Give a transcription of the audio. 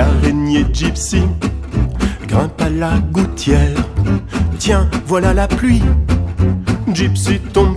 l'araignée gypsy grimpe à la gouttière. Tiens, voilà la pluie. Gypsy tombe